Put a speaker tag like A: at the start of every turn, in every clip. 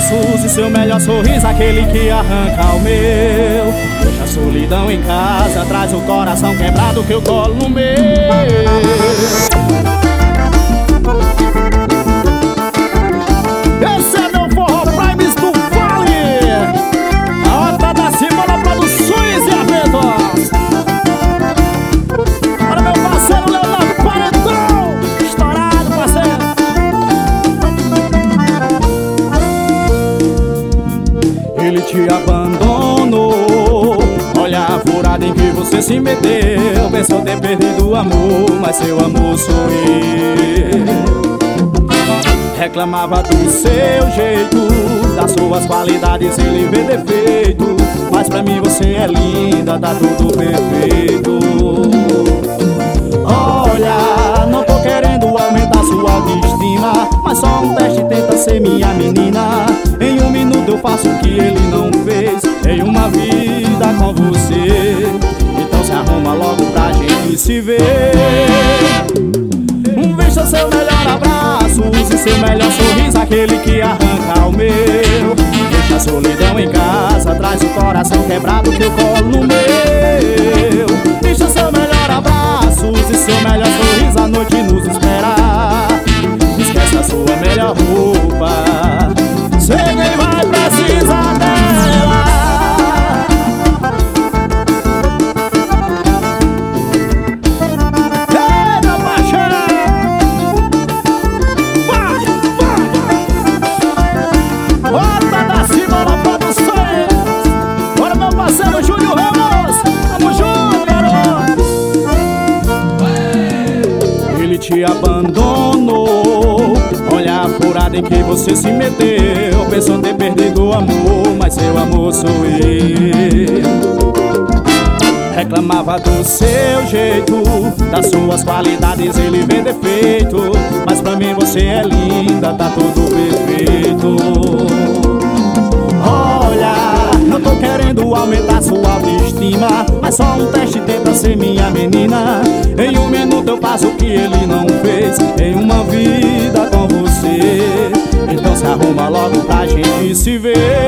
A: abraços e seu melhor sorriso, aquele que arranca o meu. Deixa a solidão em casa, traz o coração quebrado que eu colo no meu. Esse é meu forró Primes do Vale, a Horta da Simona Produções e Eventos. Para meu parceiro Leonardo Paredão, estourado, parceiro. Ele te abandonou, olha a furada em que você se meteu. Pensou ter perdido o amor, mas seu amor sou eu. Reclamava do seu jeito, das suas qualidades ele vê defeito, mas pra mim você é linda, tá tudo perfeito. Olha, não tô querendo aumentar sua autoestima, mas só um teste tenta ser minha menina. Em um minuto eu faço o que ele não fez em uma vida com você. Então se arruma logo pra gente se ver. Vista seu melhor abraço, use seu melhor sorriso, aquele que arranca o meu. Deixa a solidão em casa, traz o coração quebrado que eu colo no meu. Vista seu melhor abraço, use seu melhor sorriso, a noite nos espera. Esquece a sua melhor roupa, sei quem vai precisar dela. Horta da Simona Produções, bora meu parceiro Júnior Ramos, tamo junto, garoto. Ele te abandonou, olha a furada em que você se meteu. Pensou ter perdido o amor, mas seu amor sou eu. Reclamava do seu jeito, das suas qualidades ele vê defeito, mas pra mim você é linda, tá tudo perfeito. Olha, não tô querendo aumentar sua autoestima, mas só um teste tenta ser minha menina. Em um minuto eu faço o que ele não fez em uma vida com você. Então se arruma logo pra gente se ver.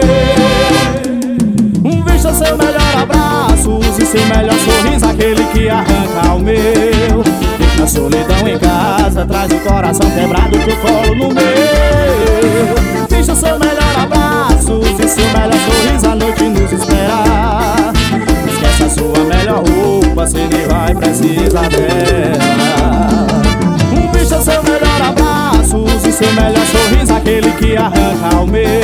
A: Vista seu melhor abraço, use seu melhor sorriso, aquele que arranca o meu. Deixa a solidão em casa, traz o coração quebrado que eu colo no meu. Vista seu melhor abraço, use seu melhor sorriso, a noite nos espera. Esquece a sua melhor roupa, se ele vai precisar dela. Vista seu melhor abraço, use seu melhor sorriso, aquele que arranca o meu.